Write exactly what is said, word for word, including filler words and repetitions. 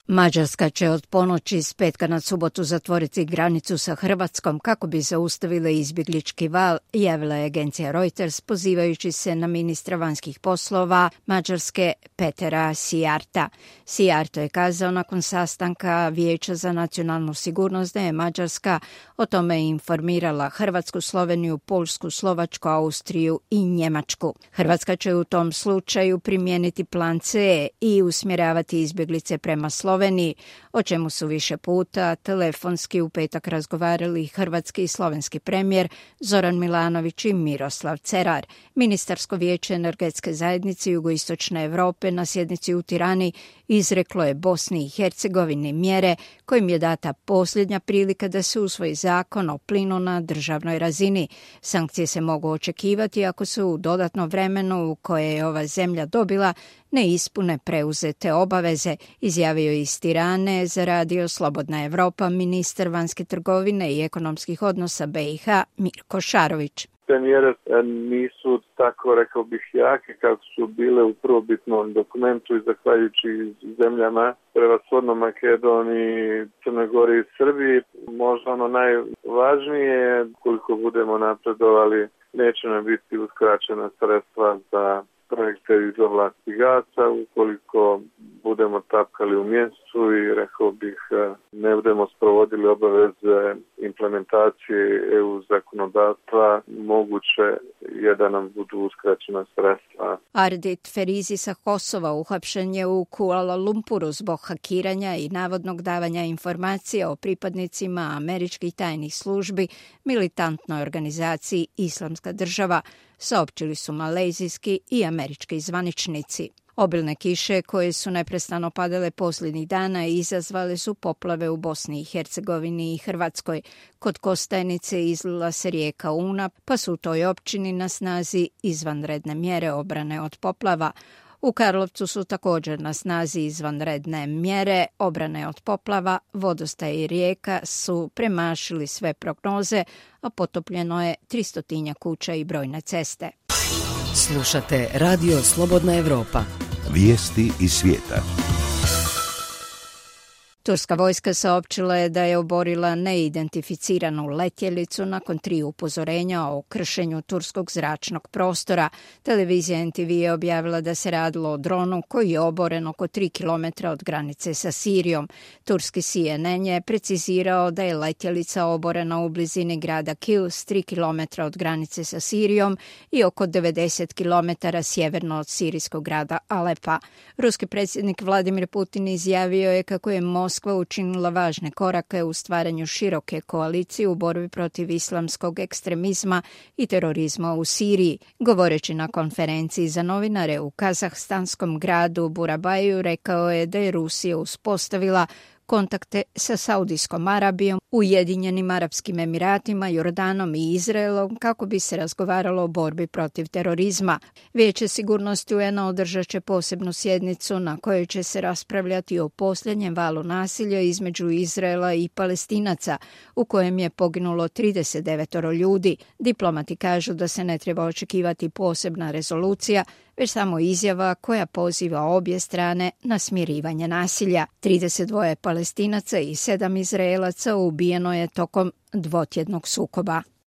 Mađarska će od ponoći s petka na subotu zatvoriti granicu sa Hrvatskom kako bi zaustavile izbjeglički val, javila je agencija Reuters pozivajući se na ministra vanjskih poslova Mađarske Petera Sijarta. Sijarto je kazao nakon sastanka Vijeća za nacionalnu sigurnost da je Mađarska o tome informirala Hrvatsku, Sloveniju, Poljsku, Slovačku, Austriju i Njemačku. Hrvatska će u tom slučaju primijeniti plan C i usmjeravati izbjeglice prema Sloveniji, o čemu su više puta telefonski u petak razgovarali hrvatski i slovenski premijer Zoran Milanović i Miroslav Cerar. Ministarsko vijeće energetske zajednice Jugoistočne Europe na sjednici u Tirani izreklo je Bosni i Hercegovini mjere kojim je data posljednja prilika da se usvoji zakon o plinu na državnoj razini. Sankcije se mogu očekivati ako se u dodatno vremenu u koje je ova zemlja dobila ne ispune preuzete obaveze, izjavio je iz Tirane za radio Slobodna Europa ministar vanjske trgovine i ekonomskih odnosa B i H Mirko Šarović. Te mjere nisu tako, rekao bih, jake kako su bile u prvobitnom dokumentu i zahvaljujući zemljama prevashodno Makedoniji, Crnoj Gori i Srbiji. Možda ono najvažnije, koliko budemo napredovali, neće nam biti uskraćena sredstva za projekte iz oblasti gasa, ukoliko budemo tapkali u mjestu i rekao bih ne budemo sprovodili obaveze implementacije E U zakonodavstva, moguće je da nam budu uskraćena sredstva. Ardit Ferizi sa Kosova uhapšen je u Kuala Lumpuru zbog hakiranja i navodnog davanja informacija o pripadnicima američkih tajnih službi militantnoj organizaciji Islamska država, saopćili su malezijski i američki zvaničnici. Obilne kiše koje su neprestano padale posljednjih dana izazvale su poplave u Bosni i Hercegovini i Hrvatskoj. Kod Kostajnice izlila se rijeka Una, pa su u toj općini na snazi izvanredne mjere obrane od poplava. U Karlovcu su također na snazi izvanredne mjere obrane od poplava, vodostaj i rijeka su premašili sve prognoze, a potopljeno je tristotinja kuća i brojne ceste. Slušate Radio Slobodna Europa. Vijesti iz svijeta. Turska vojska saopćila je da je oborila neidentificiranu letjelicu nakon tri upozorenja o kršenju turskog zračnog prostora. Televizija N T V je objavila da se radilo o dronu koji je oboren oko tri kilometra od granice sa Sirijom. Turski C N N je precizirao da je letjelica oborena u blizini grada Kils, tri kilometra od granice sa Sirijom i oko devedeset kilometara sjeverno od sirijskog grada Alepa. Ruski predsjednik Vladimir Putin izjavio je kako je Moskva Moskva učinila važne korake u stvaranju široke koalicije u borbi protiv islamskog ekstremizma i terorizma u Siriji. Govoreći na konferenciji za novinare u kazahstanskom gradu Burabaju, rekao je da je Rusija uspostavila kontakte sa Saudijskom Arabijom, Ujedinjenim Arapskim Emiratima, Jordanom i Izraelom kako bi se razgovaralo o borbi protiv terorizma. Vijeće sigurnosti U N-a održat će posebnu sjednicu na kojoj će se raspravljati o posljednjem valu nasilja između Izraela i Palestinaca, u kojem je poginulo trideset devet ljudi. Diplomati kažu da se ne treba očekivati posebna rezolucija, već samo izjava koja poziva obje strane na smirivanje nasilja. trideset dva Palestinaca i sedam Izraelaca ubijeno je tokom dvotjednog sukoba.